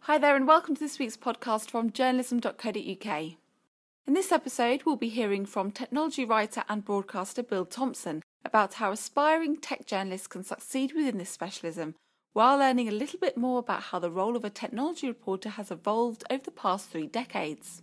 Hi there and welcome to this week's podcast from journalism.co.uk. In this episode we'll be hearing from technology writer and broadcaster Bill Thompson about how aspiring tech journalists can succeed within this specialism while learning a little bit more about how the role of a technology reporter has evolved over the past 3 decades.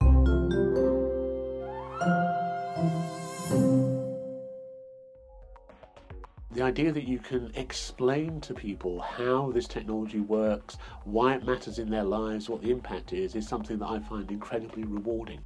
The idea that you can explain to people how this technology works, why it matters in their lives, what the impact is something that I find incredibly rewarding.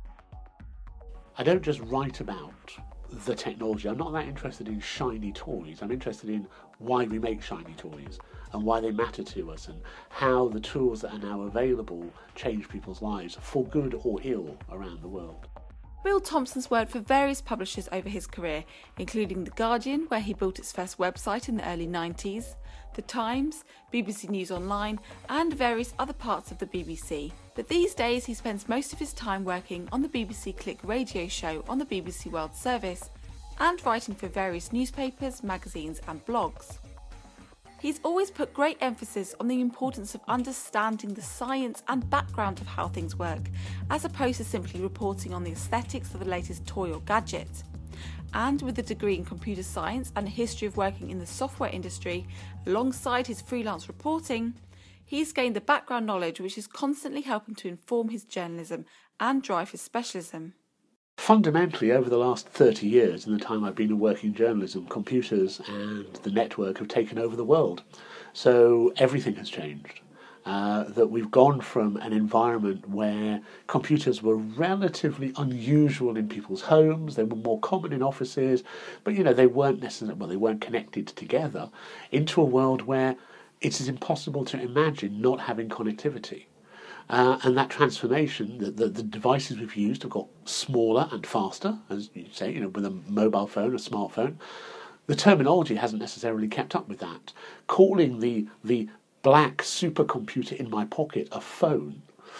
I don't just write about the technology. I'm not that interested in shiny toys. I'm interested in why we make shiny toys and why they matter to us and how the tools that are now available change people's lives for good or ill around the world. Bill Thompson's worked for various publishers over his career, including The Guardian, where he built its first website in the early 90s, The Times, BBC News Online, and various other parts of the BBC. But these days he spends most of his time working on the BBC Click radio show on the BBC World Service and writing for various newspapers, magazines and blogs. He's always put great emphasis on the importance of understanding the science and background of how things work, as opposed to simply reporting on the aesthetics of the latest toy or gadget. And with a degree in computer science and a history of working in the software industry, alongside his freelance reporting, he's gained the background knowledge which is constantly helping to inform his journalism and drive his specialism. Fundamentally, over the last 30 years, in the time I've been in working journalism, computers and the network have taken over the world. So everything has changed. That we've gone from an environment where computers were relatively unusual in people's homes, they were more common in offices, but they weren't necessarily, they weren't connected together, into a world where it is impossible to imagine not having connectivity. And that transformation, the devices we've used have got smaller and faster, as you say, with a mobile phone, a smartphone. The terminology hasn't necessarily kept up with that. Calling the black supercomputer in my pocket a phone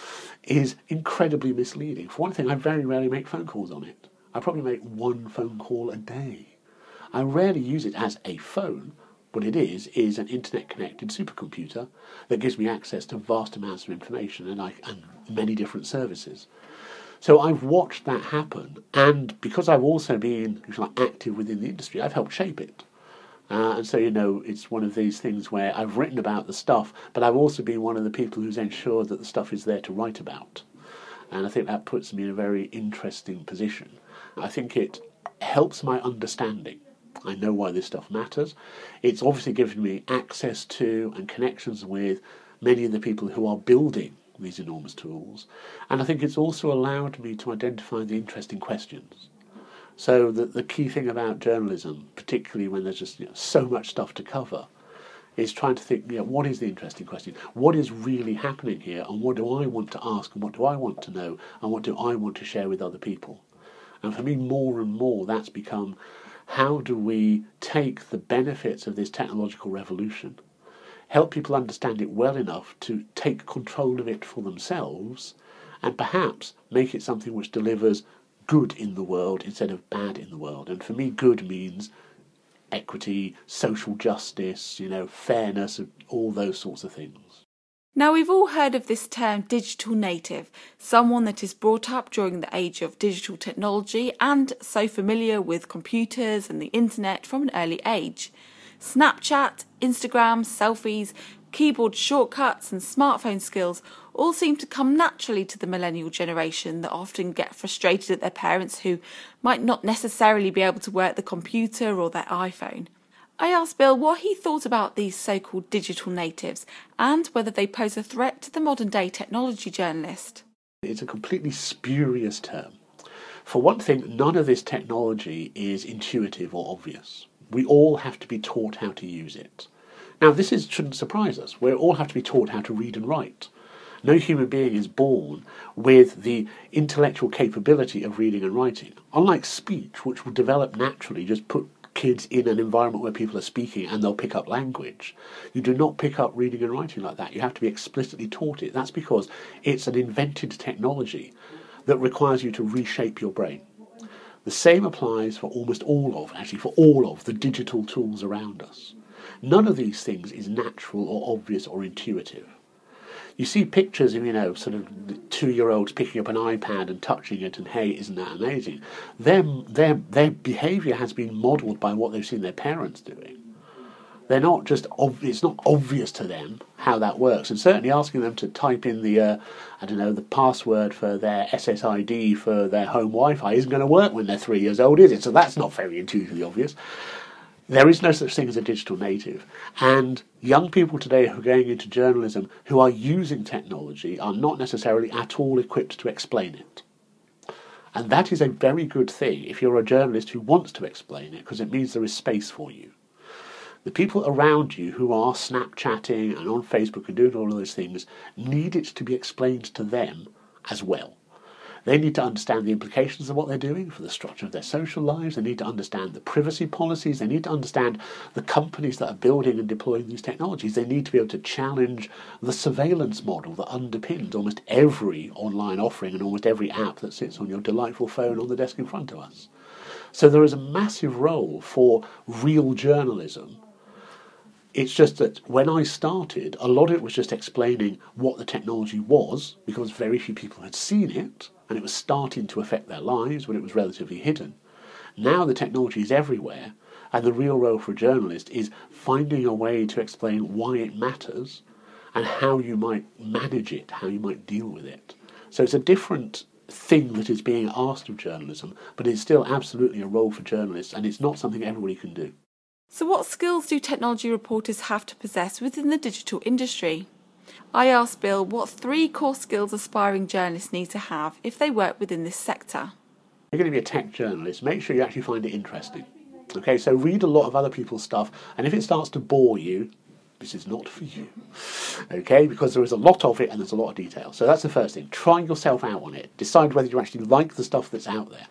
is incredibly misleading. For one thing, I very rarely make phone calls on it. I probably make one phone call a day. I rarely use it as a phone. What it is an internet-connected supercomputer that gives me access to vast amounts of information and many different services. So I've watched that happen, and because I've also been active within the industry, I've helped shape it. And so, it's one of these things where I've written about the stuff, but I've also been one of the people who's ensured that the stuff is there to write about. And I think that puts me in a very interesting position. I think it helps my understanding. I know why this stuff matters. It's obviously given me access to and connections with many of the people who are building these enormous tools. And I think it's also allowed me to identify the interesting questions. So the key thing about journalism, particularly when there's just so much stuff to cover, is trying to think, what is the interesting question? What is really happening here? And what do I want to ask? And what do I want to know? And what do I want to share with other people? And for me, more and more, that's become, how do we take the benefits of this technological revolution, help people understand it well enough to take control of it for themselves, and perhaps make it something which delivers good in the world instead of bad in the world? And for me, good means equity, social justice, fairness, all those sorts of things. Now, we've all heard of this term digital native, someone that is brought up during the age of digital technology and so familiar with computers and the internet from an early age. Snapchat, Instagram, selfies, keyboard shortcuts and smartphone skills all seem to come naturally to the millennial generation that often get frustrated at their parents who might not necessarily be able to work the computer or their iPhone. I asked Bill what he thought about these so-called digital natives and whether they pose a threat to the modern-day technology journalist. It's a completely spurious term. For one thing, none of this technology is intuitive or obvious. We all have to be taught how to use it. Now, shouldn't surprise us. We all have to be taught how to read and write. No human being is born with the intellectual capability of reading and writing. Unlike speech, which will develop naturally, just put kids in an environment where people are speaking and they'll pick up language. You do not pick up reading and writing like that. You have to be explicitly taught it. That's because it's an invented technology that requires you to reshape your brain. The same applies for all of the digital tools around us. None of these things is natural or obvious or intuitive. You see pictures of, sort of 2-year-olds picking up an iPad and touching it, and hey, isn't that amazing? Their behaviour has been modelled by what they've seen their parents doing. They're not just it's not obvious to them how that works, and certainly asking them to type in the the password for their SSID for their home Wi-Fi isn't going to work when they're 3 years old, is it? So that's not very intuitively obvious. There is no such thing as a digital native. And young people today who are going into journalism who are using technology are not necessarily at all equipped to explain it. And that is a very good thing if you're a journalist who wants to explain it, because it means there is space for you. The people around you who are Snapchatting and on Facebook and doing all of those things need it to be explained to them as well. They need to understand the implications of what they're doing for the structure of their social lives. They need to understand the privacy policies. They need to understand the companies that are building and deploying these technologies. They need to be able to challenge the surveillance model that underpins almost every online offering and almost every app that sits on your delightful phone on the desk in front of us. So there is a massive role for real journalism. It's just that when I started, a lot of it was just explaining what the technology was, because very few people had seen it, and it was starting to affect their lives when it was relatively hidden. Now the technology is everywhere, and the real role for a journalist is finding a way to explain why it matters and how you might manage it, how you might deal with it. So it's a different thing that is being asked of journalism, but it's still absolutely a role for journalists, and it's not something everybody can do. So what skills do technology reporters have to possess within the digital industry? I asked Bill what 3 core skills aspiring journalists need to have if they work within this sector. If you're going to be a tech journalist, make sure you actually find it interesting. Okay, so read a lot of other people's stuff, and if it starts to bore you, this is not for you. Okay, because there is a lot of it and there's a lot of detail. So that's the first thing. Try yourself out on it. Decide whether you actually like the stuff that's out there.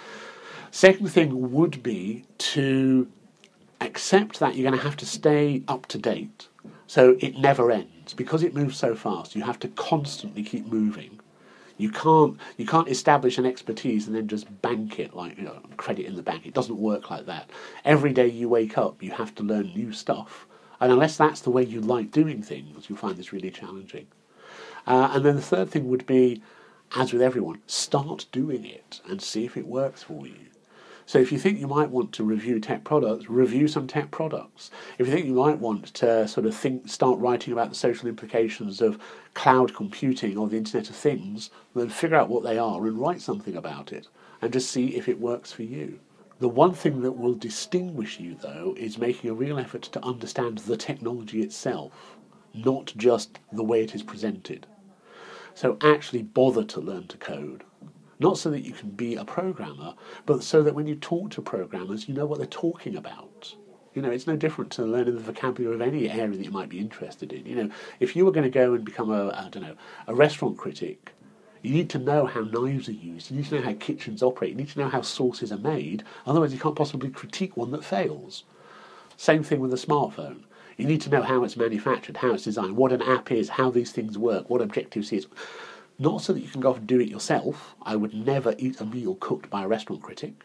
Second thing would be to accept that you're going to have to stay up to date. So it never ends. Because it moves so fast, you have to constantly keep moving. You can't establish an expertise and then just bank it like credit in the bank. It doesn't work like that. Every day you wake up, you have to learn new stuff. And unless that's the way you like doing things, you'll find this really challenging. And then the third thing would be, as with everyone, start doing it and see if it works for you. So if you think you might want to review tech products, review some tech products. If you think you might want to start writing about the social implications of cloud computing or the Internet of Things, then figure out what they are and write something about it and just see if it works for you. The one thing that will distinguish you, though, is making a real effort to understand the technology itself, not just the way it is presented. So actually bother to learn to code. Not so that you can be a programmer, but so that when you talk to programmers, you know what they're talking about. It's no different to learning the vocabulary of any area that you might be interested in. If you were going to go and become a restaurant critic, you need to know how knives are used. You need to know how kitchens operate. You need to know how sauces are made. Otherwise, you can't possibly critique one that fails. Same thing with a smartphone. You need to know how it's manufactured, how it's designed, what an app is, how these things work, what Objective-C is. Not so that you can go off and do it yourself. I would never eat a meal cooked by a restaurant critic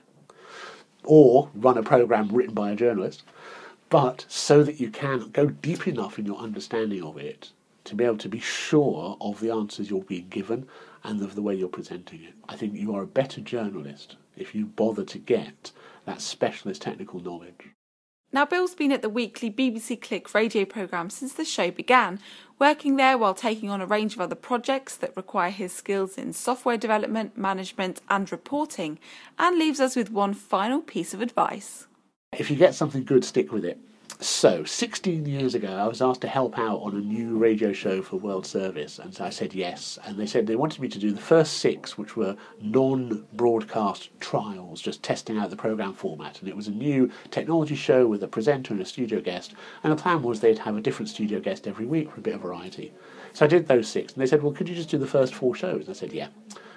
or run a programme written by a journalist, but so that you can go deep enough in your understanding of it to be able to be sure of the answers you're being given and of the way you're presenting it. I think you are a better journalist if you bother to get that specialist technical knowledge. Now, Bill's been at the weekly BBC Click radio programme since the show began, working there while taking on a range of other projects that require his skills in software development, management and reporting, and leaves us with one final piece of advice. If you get something good, stick with it. So, 16 years ago, I was asked to help out on a new radio show for World Service, and so I said yes. And they said they wanted me to do the first 6, which were non-broadcast trials, just testing out the programme format. And it was a new technology show with a presenter and a studio guest. And the plan was they'd have a different studio guest every week for a bit of variety. So I did those 6, and they said, well, could you just do the first 4 shows? And I said, yeah.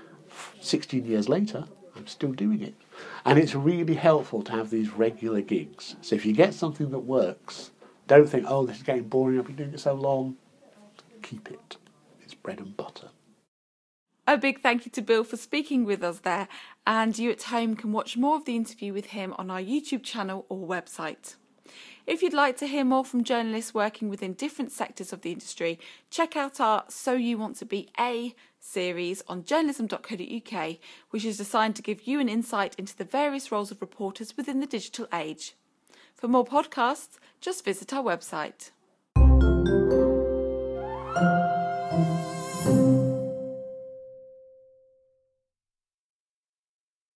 16 years later, I'm still doing it. And it's really helpful to have these regular gigs. So if you get something that works, don't think, oh, this is getting boring, I've been doing it so long. Keep it. It's bread and butter. A big thank you to Bill for speaking with us there, and you at home can watch more of the interview with him on our YouTube channel or website. If you'd like to hear more from journalists working within different sectors of the industry, check out our So You Want to Be A series on journalism.co.uk, which is designed to give you an insight into the various roles of reporters within the digital age. For more podcasts, just visit our website.